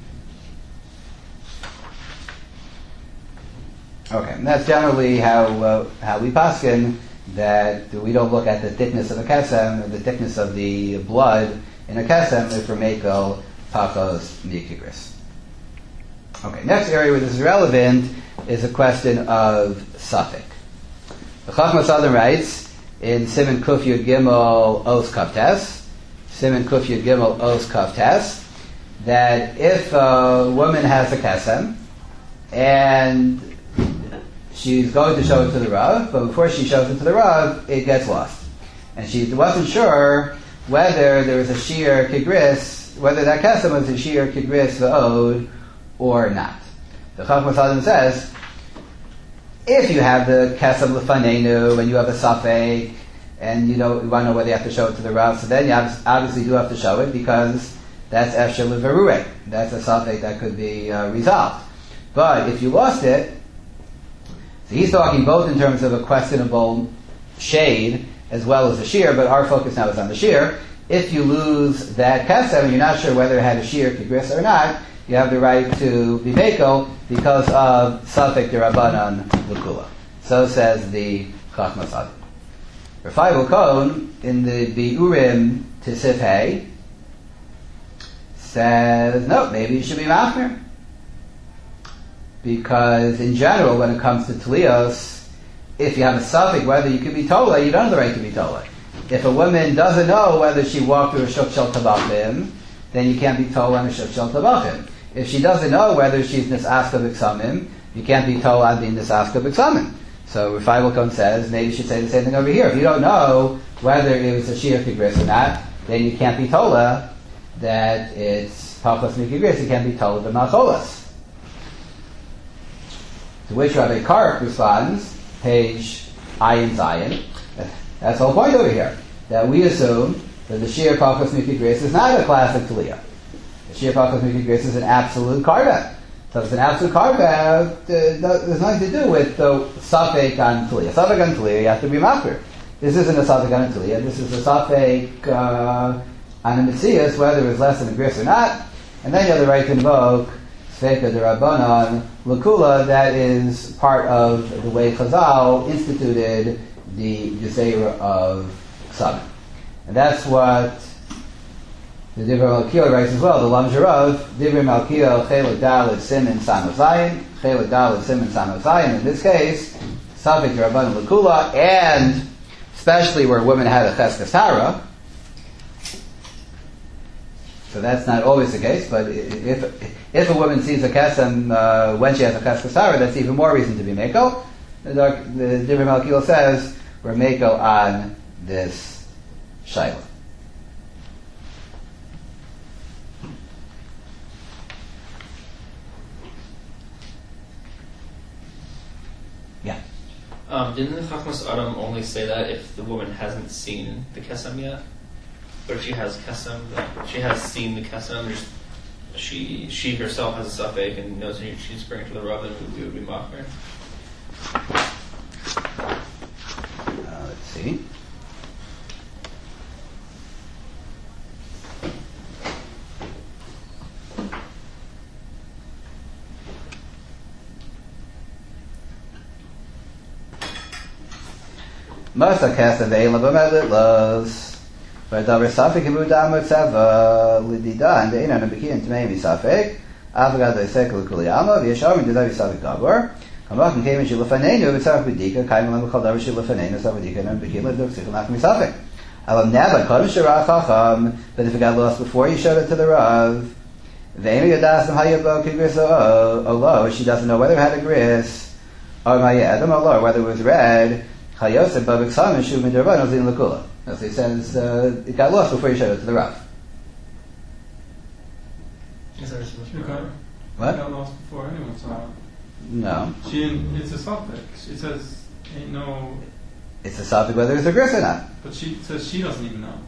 Okay, and that's generally how uh, how we paskin, that we don't look at the thickness of a kesem, the thickness of the blood in a kesem, if we're mekel pachos mikigris. Okay, next area where this is relevant is a question of suffix. The Chachmas Adam writes in Siman Kuf Yud Gimel Os Kaftes, Siman Kuf Yud Gimel Os Kaftes, that if a woman has a kesem and she's going to show it to the Rav, but before she shows it to the Rav, it gets lost. And she wasn't sure whether there was a shear kigris, whether that kesem was a shear kigris v'od or not. The Chachmas Adam says, if you have the kesem lefanenu and you have a safek, and you don't you want to know whether you have to show it to the Rav, so then you obviously do have to show it, because that's efshel leverure. That's a safek that could be uh, resolved. But if you lost it, so he's talking both in terms of a questionable shade as well as a shear, but our focus now is on the shear. If you lose that kesem and you're not sure whether it had a shear kigris or not, you have the right to be mekel because of safek derabanan l'kula. So says the Chachmas Adam. Rafai Cohen in the Biurim Tisif Hey says, no, maybe you should be machmir. Because in general, when it comes to tlios, if you have a suffix whether you can be tola, you don't have the right to be tola. If a woman doesn't know whether she walked through a shuk shel tabachim, then you can't be tola on a shuk shel tabachim. If she doesn't know whether she's nisaska b'ksamim, you can't be tola on being nisaska b'ksamim. So Rafai Wilkon says, maybe you should say the same thing over here. If you don't know whether it was a shir kigris or not, then you can't be tola that it's pachos mikigris, you can't be tola the macholas. To which Rabbi Karp responds, page Ayin Zayin, that's the whole point over here, that we assume that the Shir Pachos Mikigris is not a classic Taliyah. The Shir Pachos Mikigris is an absolute karban. So it's an absolute carve out. Uh, there's nothing to do with the Safek on Tliya. Safek on Tliya, you have to be Makir. This isn't a Safek on Tliya. This is a Safek uh, on a Metzias, whether it's less than a bris or not. And then you have the right to invoke Sfeika D'Rabbanan L'Kula. That is part of the way Chazal instituted the Yisera of Ksavim. And that's what the Divrei Malkiel writes as well. The Lam Jarov, Divrei Malkiel, Chelik Dalet, Siman, Sam Zayin, Chelik Dalet, Siman, Sam Zayin. In this case, Safek D'Rabbanan L'Kula, and especially where women had a Cheskes Tara. So that's not always the case, but if if a woman sees a kesem uh, when she has a Cheskes Tara, that's even more reason to be Meko. The, the Divrei Malkiel says we're Meko on this Shaila. Yeah. Um, didn't the Chachmas Adam only say that if the woman hasn't seen the kesem yet? But if she has kesem, then she has seen the kesem, just she she herself has a suffix and knows that she's bringing to the Rav, then we would be machmer. Uh, let's see. Masa kesem ve'ela b'medlit los. V'davar safek imudam otzeva l'dida and ve'ina nebekiyin tmei misafek avgad le'sek l'kuliyama v'yeshar m'didav yisafek gabor kamak n'kemin shilafanenu v'tzarach b'dika kaim l'em l'chal davar shilafanenu tzarach b'dika and nebekiyin l'dok tzich l'nak misafek alam neba kodem shirah chacham, but if it got lost before you showed it to the Rav ve'enu yadasam hayabo kigris olo, she doesn't know whether it had a gris or ma'yedam olo, whether it was red chayosef babik samen shu midrabanon zin l'kula. So he says uh, it got lost before you showed it to the Rav. Is there a got, What? It got lost before anyone saw it. No. She didn't, it's a suffix. It says ain't no. It's a subject whether it's a gris or not. But she says she doesn't even know.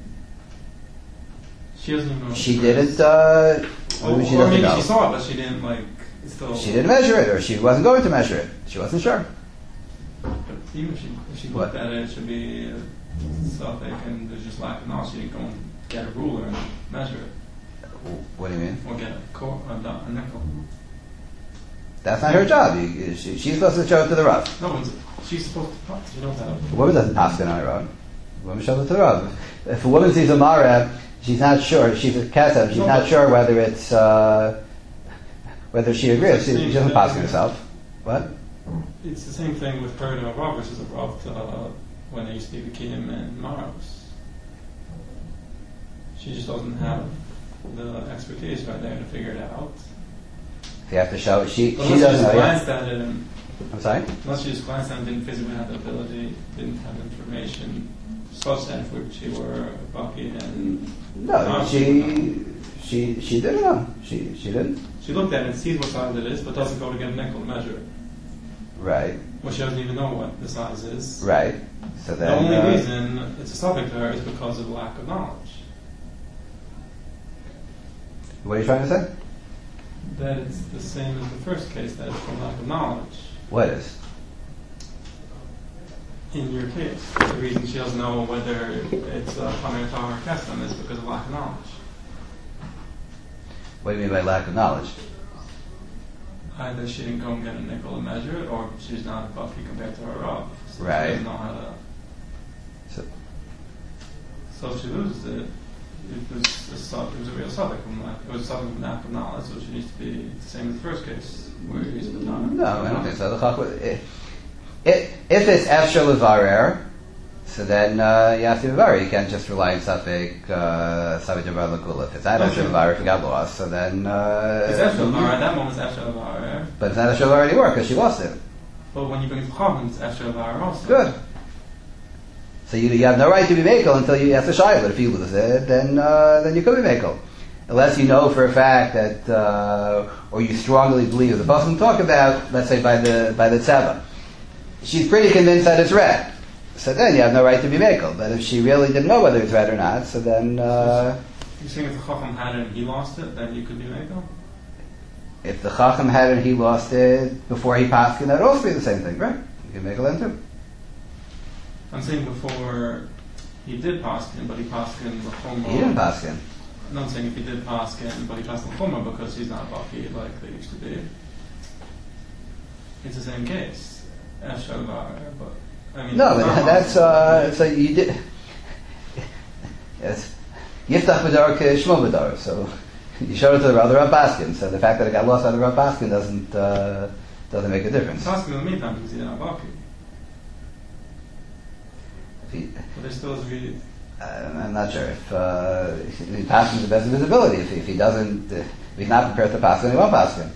She doesn't even know. She didn't. Uh, Or, she or doesn't maybe know. she saw it, but she didn't like. It's still. She didn't measure it, or she wasn't going to measure it. She wasn't sure. But even if she, if she What? looked at it, it should be a suffix, and there's just lack of knowledge. She didn't go and get a ruler and measure it, What do you mean? or get a, co- a, do- a nickel. That's not her job. You, she, she's supposed to show it to the Rav. No one's. She's supposed to. She knows how. A woman doesn't pass it on her own. A woman shows it to the Rav. If a woman sees a mara, she's not sure. She's a kesef. She's No, not but- sure whether it's uh, whether she agrees. She, she doesn't pass it thing. herself. What? It's the same thing with her to a Rav versus a Rav to uh, when they used to be Kidim and Maros. She just doesn't have the expertise right there to figure it out. You have to show it. She, she Unless she doesn't just know. Yeah. glanced at it and I'm sorry? unless she just glanced at it and didn't physically have the ability, didn't have information such that if she were a Bucky and No, she she she didn't know. She she didn't. she looked at it and sees what size it is, but doesn't go to get a nickel to measure it. Right, Well, she doesn't even know what the size is. right. So The then, only uh, reason it's a subject to her is because of lack of knowledge. what are you trying to say? That it's the same as the first case, that it's from lack of knowledge. What is? In your case, the reason she doesn't know whether it's a Hamer or Kesem is because of lack of knowledge. What do you mean by lack of knowledge? Either she didn't go and get a nickel to measure it, or she's not a Bucky compared to her Rav. So Right. She doesn't know how to. So, So if she loses it, it was a, sub, it was a real subject from lack. It was a subject from lack of knowledge, so she needs to be the same as the first case, where he's not. no, I don't think so. The chachma- i- If, if it's Efshel Levarer, so then uh, you have to Levarer. You can't just rely on Safek Safek Devar Lakula. If it's not Okay. Efshel Levarer, if you got lost, so then. Uh, It's Efshel Levarer. At that moment, it's Efshel Levarer. But it's not Efshel Levarer anymore because she lost it. But when you bring it to Chacham, it's Efshel Levarer also. Good. So you, you have no right to be Mekel until you have to Shai. But if you lose it, then uh, then you could be Mekel. Unless you know for a fact that, uh, or you strongly believe, the person talk about, let's say by the by the tzeva, she's pretty convinced that it's red. So then you have no right to be Mekel. But if she really didn't know whether it's red or not, so then. Uh, You're saying if the Chacham had it and he lost it, then you could be Mekel? if the Chacham had it and he lost it before he passed it, that would also be the same thing, right? You can make a lent too. I'm saying before he did pass him, but he passed him the Chumrah. He didn't pass it. No, I'm saying if he did pass him, but he passed the Chumrah because he's not Baki like they used to be. It's the same case. Eshavar, but I mean. No, but that's uh, so you did. Yes, Yiftach b'dar k'shmo b'dar. So you showed it to the Rav Rav Baskin. So the fact that it got lost out of Rav Baskin doesn't uh, doesn't make a difference. Passing in the meantime because he's not Baki. If he, But there still is really. uh, I'm not sure if, uh, if he passes the best of his ability. If, if he doesn't, if he's not prepared to pass him, he won't pass him.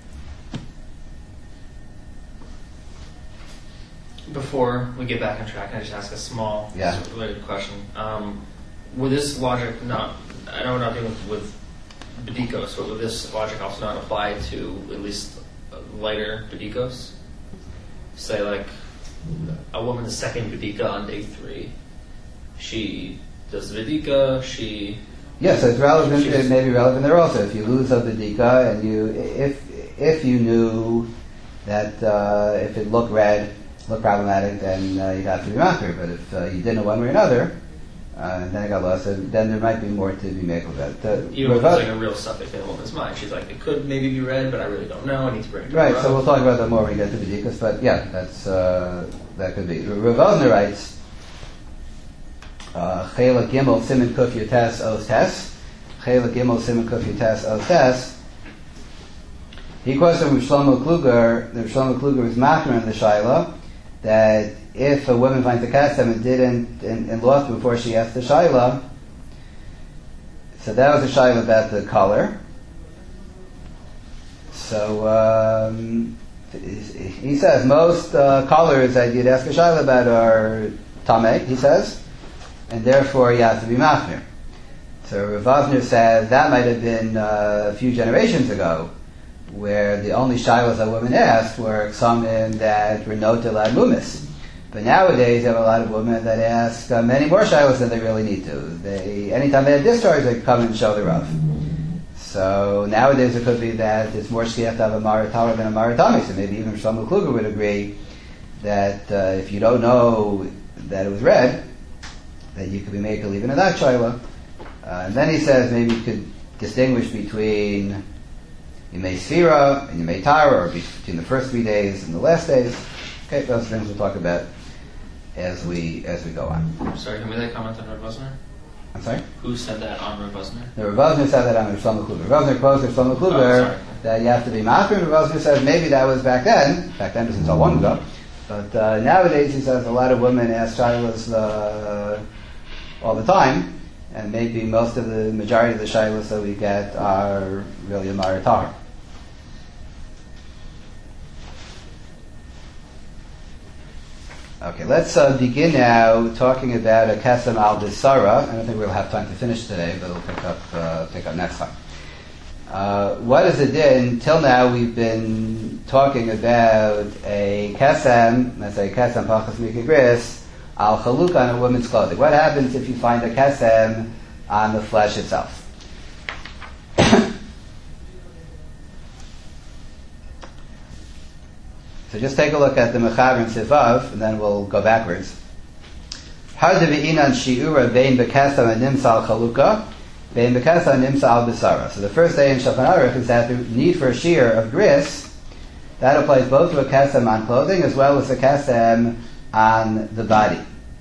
Before we get back on track, can I just ask a small Yeah. sort of related question? Um, would this logic not, I know we're not dealing with Bedikos, but would this logic also not apply to at least lighter Bedikos? Say like a woman's second Bedika on day three. She does Bedika, she... Yes, it's relevant. She's- It may be relevant there also. If you lose a bedika and you, if if you knew that uh, if it looked red, looked problematic, then uh, you'd have to be master. But if uh, you didn't know one way or another, uh, and then it got lost, then there might be more to be made of that. Uh, Even if Rav- it's like a real suffix in a woman's mind. She's like, it could maybe be red, but I really don't know. I need to bring it to Right, Rav. so we'll talk about that more when we get to Bedikas, but yeah, that's, uh, that could be. Rav Osner writes, Chela Gimel Siman Kuf Yotes Os Tes, Chela Gimel Siman Kuf Yotes Os Tes. He quotes from Shlomo Kluger, that Shlomo Kluger was makar in the Shaila, that if a woman finds a kasem and didn't, and, and lost before she asked the Shaila, so that was a Shaila about the color. So um, he says most uh, colors that you'd ask a shayla about are tameh, he says, and therefore you have to be machmir. So Rav Osner says that might have been uh, a few generations ago, where the only shaylas that women asked were some that were noted like mumis. But nowadays you have a lot of women that ask uh, many more shaylas than they really need to. They anytime they have discharge, they come and show the Rav. So nowadays it could be that it's more shkiach to have a maratara than a maratami. So maybe even Shlomo Kluger would agree that uh, if you don't know that it was red, that you could be made to leave in a that shayla. Uh, and then he says maybe you could distinguish between Yemei Sfira and Yemei Tara, or between the first three days and the last days. Okay, those things we'll talk about as we as we go on. Sorry, can we make that comment on Rav Osner? I'm sorry? Who said that on Rav Osner? The Rav Osner said that on Shlomo Kluger. Rav Osner quotes from Shlomo Kluger Oh, sorry. that you have to be machmir. And Rav Osner says maybe that was back then. Back then isn't so long ago. But uh, nowadays he says a lot of women ask shaylas uh, all the time, and maybe most of the majority of the shaylas that we get are really a maritar. Okay, let's uh, begin now talking about a kesem al disara. I don't think we'll have time to finish today, but we'll pick up uh, pick up next time. Uh, what is it then? Till now we've been talking about a kesem, let's say kesem pachas mikigris, al chaluk on a woman's clothing. What happens if you find a kesem on the flesh itself? So just take a look at the Mechaber and Sivav, and then we'll go backwards. Hard be'inan shiura bein bekesa and nimsa al chaluka, bein bekesa and nimsa al bisara. So the first day in Shulchan Aruch is that the need for a shear of gris, that applies both to a kesem on clothing as well as a kesem on the body.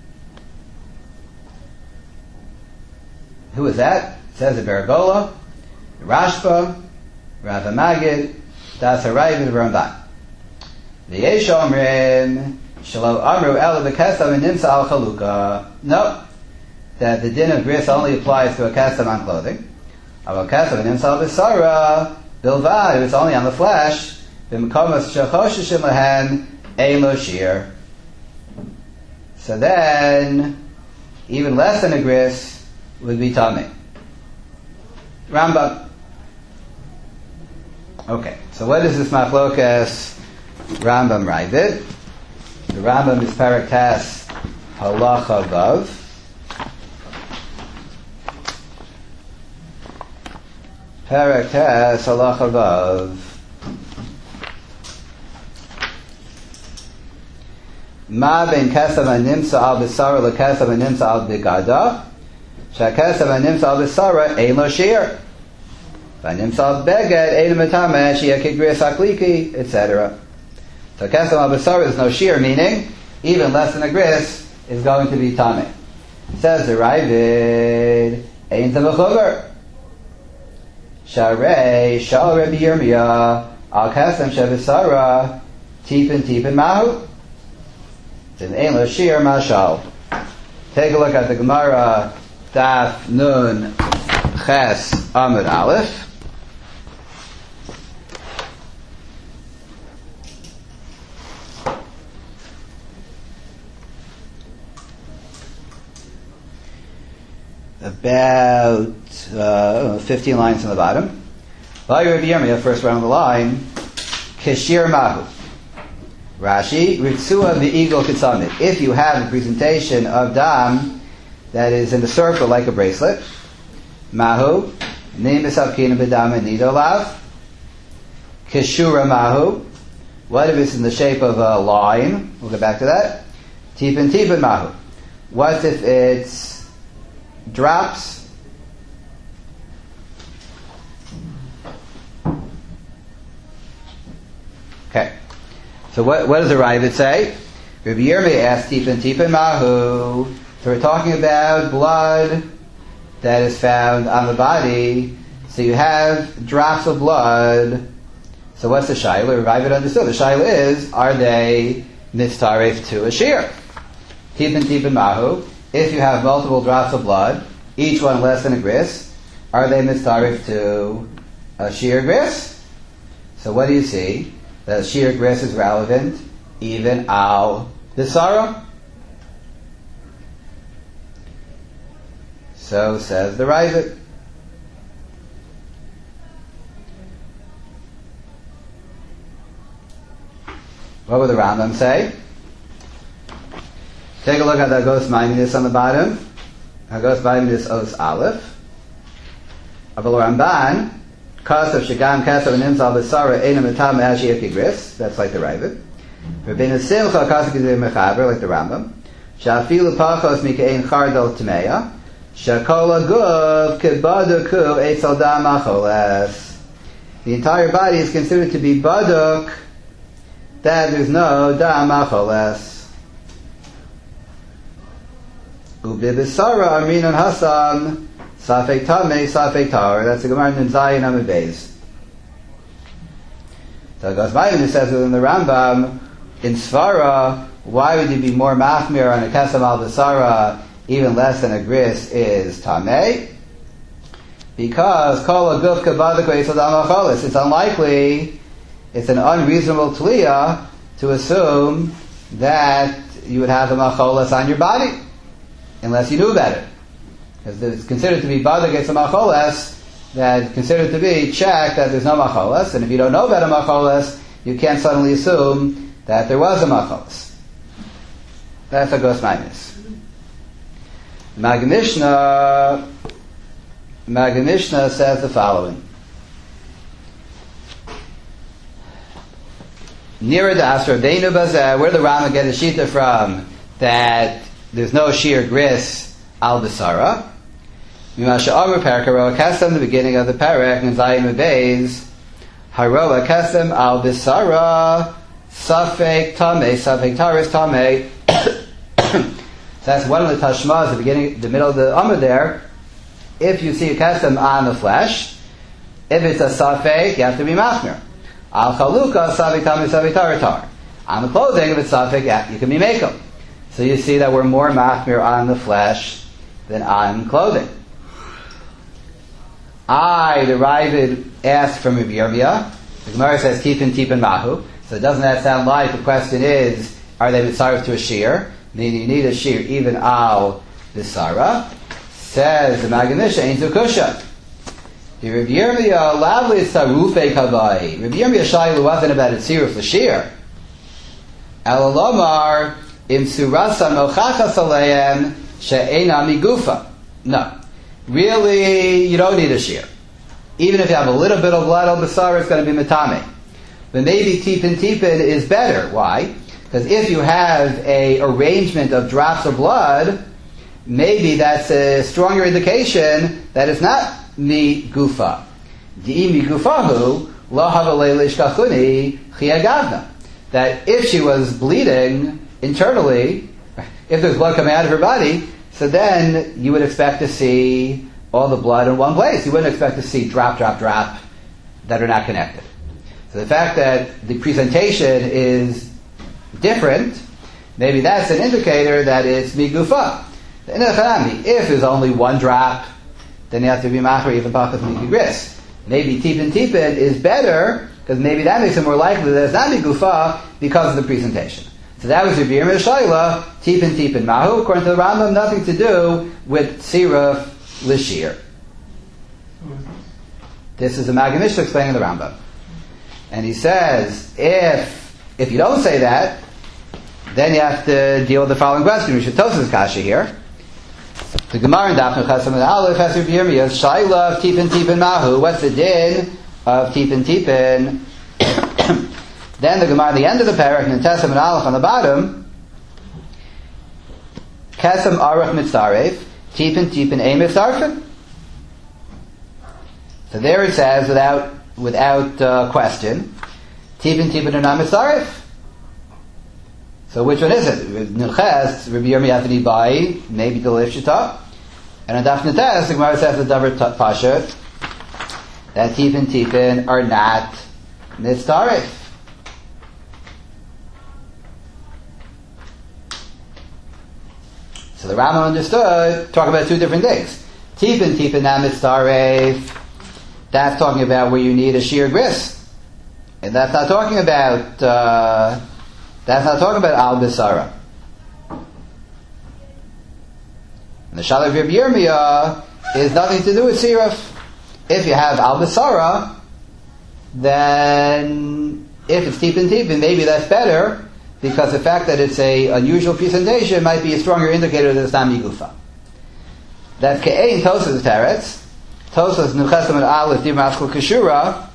Who is that? It says the Beragola, Rashba, Rav Magid, Das Harayv, and Ramban. The Yesh Omrim Shelo Amru Ela B'Kesam and Nimsa Al Chaluka. No, that the din of gris only applies to a kesem on clothing. Aval Kesam and Nimsa Al B'Sara Bilvad, it's only on the flesh. B'Mkomas Shechoshishim Lahen Ein Lo Shir. So then, even less than a gris would be tummy. Rambam. Okay, so what is this machlokas? Rambam Ravid. The Rambam is Parak Tas Halacha Vav. Parak Tas Halacha Vav. Ma ben kesem hanimsa al b'sara lekesem hanimsa al b'gada. Shakesem hanimsa al b'sara ein lo shir. Hanimsa al beged ein matame shia kigris akliki, et cetera. So kesem al b'sara is no shir, meaning even less than a gris is going to be tame. Says the Ravid, ein tavachuver. Sharei shal Rabbi Yirmiyah al kesem shebisara tipin tipin mahu. Then ein lo shir mashal. Take a look at the Gemara Daf Nun Ches Amud Aleph. About uh, fifteen lines on the bottom. By Rabbi Yirmiyah, first round of the line, Keshir Mahu. Rashi, Ritsua v'Eagle Kitsamit. If you have a presentation of Dam that is in a circle like a bracelet, Mahu, Neim B'Savkina B'Dam and Nido Lav. Keshura Mahu. What if it's in the shape of a line? We'll get back to that. Tipin Tipin Mahu. What if it's drops? Okay. So what, what does the Ravid say? Rabbi Yirmiyah asked Tipin Tipin Mahu. So we're talking about blood that is found on the body. So you have drops of blood. So what's the shaila? Ravid understood. The shaila is, are they mitzaref to a shear? Tipin Tipin Mahu. If you have multiple drops of blood, each one less than a gris, are they mitzaref to a shear gris? So what do you see? That shear gris is relevant even al bisara. So says the Ravid. What would the Rambam say? Take a look at the Hagos Maimonides on the bottom. Hagos Maimonides Os Aleph. Aval Ramban, Kasav Shagam Kasav Nimzal B'Sara Einam Etam Me'ashiyah Kigris. That's like the Ravid. Rabbeinu Simcha Kasav Kizir Mechaber, like the Rambam. Sha'afilu Pachos Mikain Chardal Tmeya. Sha'kol Aguv Kibadaku Eitzel Dam Acholes. The entire body is considered to be baduk, that there's no Dam Acholes. Ubibisara Aminan Hasam Safek Tameh Safek Tar. That's the Gemara in Zayin Amud Beis. So Hagos Maimonides says within the Rambam, in Svara, why would you be more machmir on a kesem al basara, even less than a gris is tameh? Because kol aguf kabaduk v'yisadam acholis. It's unlikely, it's an unreasonable tliyah to assume that you would have a macholas on your body, unless you knew better. Because it's considered to be baduk it's a macholas, that considered to be check that there's no macholas, and if you don't know about a macholas, you can't suddenly assume that there was a macholas. That's Hagos Maimonides. Maggid Mishnah, Maggid Mishnah says the following. Nira das Rabbeinu Bazeh, where the Rama get a shita from that there's no sheer gris al basara. Mimasha Amr Parak Haroa Kesem, the beginning of the Parak, and Zayin Beis, Haroa Kesem al basara, Safek Tameh, Safek Taris Tameh. So that's one of the Tashmas, the beginning, the middle of the Amr there. If you see a Kesem on the flesh, if it's a Safek, you have to be Machmir. Al Chaluka, Safek Tameh, Safek Taritar. On the clothing, if it's Safek, yeah, you can be Mekel. So you see that we're more Machmir on the flesh than on clothing. I, the Ravid, asked from Rabbi Yirmiyah. The Gemara says Tipin Tipin Mahu. So doesn't that sound like the question is, are they mitzaref to a shear? Meaning you need a shear even al bisara. Says the Maggid Mishnah, Ein Zukusha. The Rabbi Yirmiyah, lavli tzarufei kavai. Rabbi Yirmiyah shaylu wasn't about a tziruf l'shir. El lomar im surasan ochachas aleim she'ena migufa. No. Really, you don't need a shear. Even if you have a little bit of blood on basara, it's going to be metame. But maybe tipin tipin is better. Why? Because if you have a arrangement of drops of blood, maybe that's a stronger indication that it's not mi gufa. Di mi gufahu lo havalei lishkachuni chiyagavna. That if she was bleeding internally, if there's blood coming out of her body, so then you would expect to see all the blood in one place. You wouldn't expect to see drop, drop, drop that are not connected. So the fact that the presentation is different, maybe that's an indicator that it's migufa. If there's only one drop, then you have to be machar even pachas migris. Maybe tipin tipin is better, because maybe that makes it more likely that it's not migufa because of the presentation. So that was Rabbi Yirmiyah Shaila, tipin tipin mahu. According to the Rambam, nothing to do with siruf lishir. This is the Maggid Mishnah explaining the Rambam. And he says, if if you don't say that, then you have to deal with the following question. We should Tosafos kasha here. The Gemara in Daf Nechasam and Aleph has Rabbi Yirmiyah Shaila of tipin tipin mahu. What's the din of tipin tipin? Then the Gemara at the end of the parak in Tesam and Aleph on the bottom, Kesem Arach Mitzaref, Tipin Tipin Ein Mitzarfen. So there it says, without without uh, question, Tipin Tipin are not Mitzaref. So which one is it? Nilches, Rabbi Yirmiyah Avni Bai, maybe the Leif Shita. And on Daf Netes, the Gemara says the Davar Pasha, that Tipin Tipin are not Mitzaref. So the Rambam understood, talk about two different things. Tipin, tipin, na mitzaref. That's talking about where you need a sheer gris. And that's not talking about, uh, that's not talking about al bisara. And the Shalat of Rabbi Yirmiyah is nothing to do with siruf. If you have al bisara, then if it's tipin, tipin, maybe that's better, because the fact that it's a unusual presentation might be a stronger indicator that it's not migufa. That's ke'ein Tosafos teretz. Tosafos Nechasam and Aleph Dir Maskul Kashura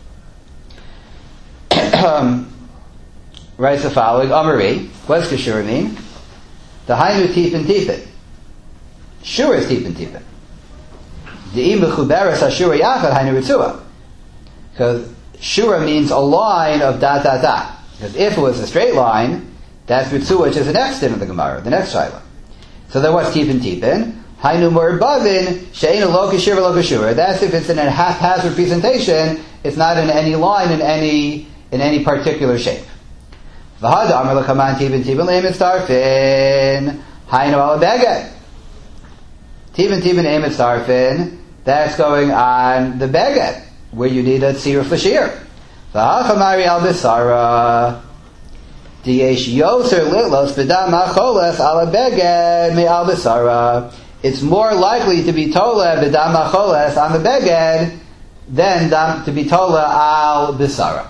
writes the following: Amari. What does Kashura mean? The hainu tipin tipin. Shura is tipin tipin. De'im mechuberes hashura yachad hainu ritzua. Because shura means a line of dot dot dot. Because if it was a straight line, that's ritzua, which is the next din of the Gemara, the next shaila. So then what's tipin tipin? Hainu mu'erbavin she'einu lo kashura lo kashura. That's if it's in a haphazard presentation, it's not in any line, in any in any particular shape. V'hada amar l'kaman tipin tipin le'im mitzarfin hainu ala beged. Tipin tipin le'im mitzarfin. That's going on the beged, where you need a tziruf l'shir. V'hachamari al bisara diyesh yoser litlos b'dam macholes ala beged me al bisara. It's more likely to be tola b'dam macholes on the beged than dam, to be tola al bisara.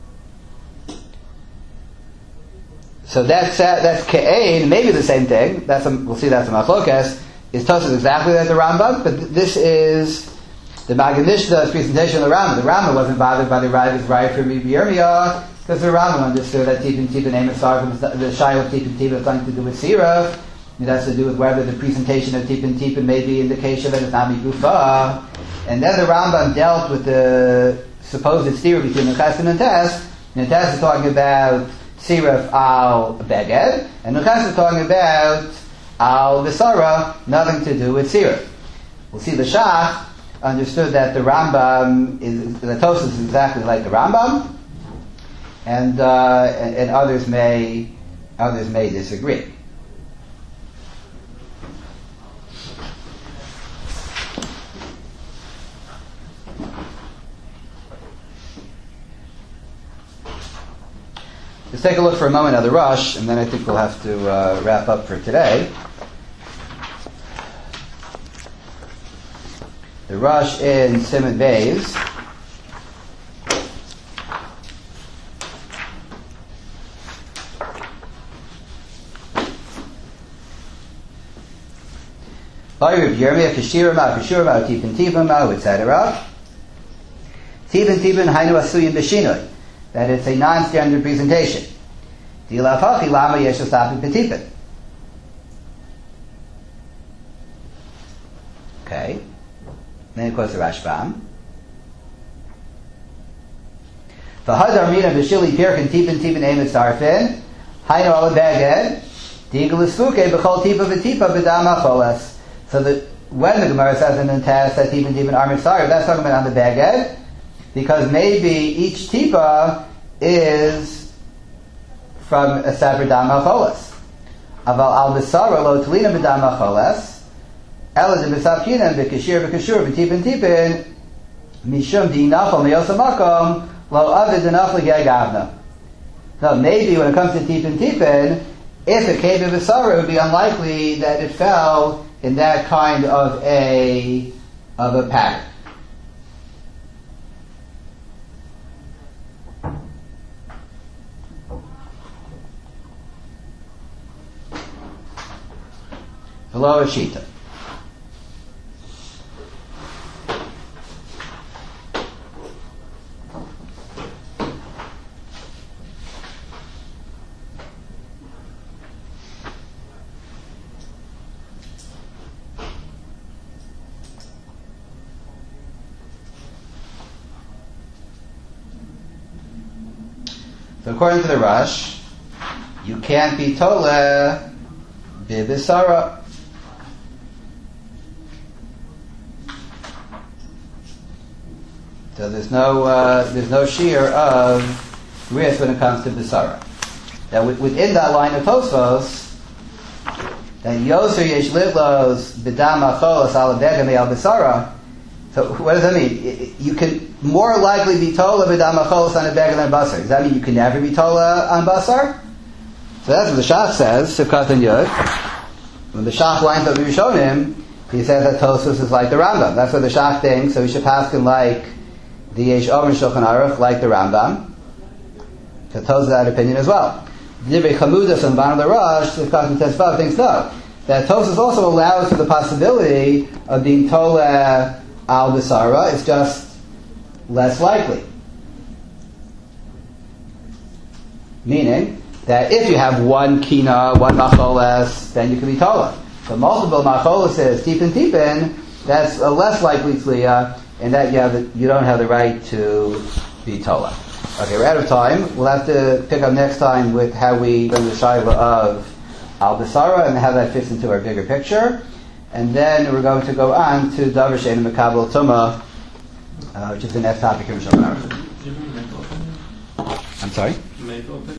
So that's uh, that's ke'ein, maybe the same thing. That's a, we'll see that's a machlokes. Is Tosafos exactly like the Rambam, but th- this is the Maggid Mishnah's presentation of the Rambam. The Rambam wasn't bothered by the Rivas right from Rabbi Yirmiyah, because the Rambam understood that tipin tipin name of sarf, the shaila of tipin tipin has nothing to do with sirah. It has to do with whether the presentation of tipin tipin may be indication that it's not migufa. And then the Rambam dealt with the supposed sirah between the Ches and the Tes. And the Tes is talking about sirah al beged, and the Ches is talking about al bisara, nothing to do with sirah. We'll see the Shach understood that the Rambam is, the Tosafos is exactly like the Rambam, and, uh, and and others may others may disagree. Let's take a look for a moment at the Rush, and then I think we'll have to uh, wrap up for today. The Rush in Siman Beis. Rav Yirmiyah Kashira Ma Kashura Ma Tipin Tipin Ma, et cetera. Tipin Tipin Hainu Asuyim B'Shinoi. That it's a non-standard presentation. V'ilavachi lama yesh l'safik b'tipin. Okay. Then of course the Rashbam. V'hadar mina b'shili pirkin tipin tipin emet sarfin. Hainu ala beged. Digal isfuke b'chol tipa v'tipa b'dam acholes. So that when the Gemara says in the test that tipin tipin are mitzarif, that's talking about on the beged, because maybe each tipa is from a separate dam acholes. Aval al b'sara lo tlina b'dam acholes. Ela de b'safkinan b'kashir b'kashur b'tipin tipin mishum di'nachol me'yosa makom lo avid denachol yegavna. Now maybe when it comes to tipin tipin, if it came to b'sara, it would be unlikely that it fell in that kind of a of a pattern. Below a shita. So according to the Rush, you can't be tole b'bisara. So there's no uh, there's no shear of risk when it comes to bisara. Now within that line of Tosfos, that yoser yesh livlos b'dam acholos al begam al bisara. So what does that mean? You can more likely be tola b'dam acholos on a begam than basar. Does that mean you can never be tola on basar? So that's what the Shach says. Sivkat and Yud. When the Shach lines up Rishonim, he says that Tosfos is like the Rambam. That's what the Shach thinks. So we should pass him like the Yesh Omer Shulchan Aruch, like the Rambam. So Tosfos that opinion as well. Divrei Chamudas and Ban of the Rosh, Sivkat and Tesvav thinks no. That Tosfos also allows for the possibility of being tola al bisara. It's just less likely. Meaning that if you have one kina, one macholes, then you can be tola. But multiple macholeses, tipin tipin, that's a less likely tzliya, and that you have the, you don't have the right to be tola. Okay, we're out of time. We'll have to pick up next time with how we learn the shaila of al bisara and how that fits into our bigger picture. And then we're going to go on to Davar She'ein Mekabel Tumah, uh, which is the next topic in Shulchan Aruch. I'm sorry?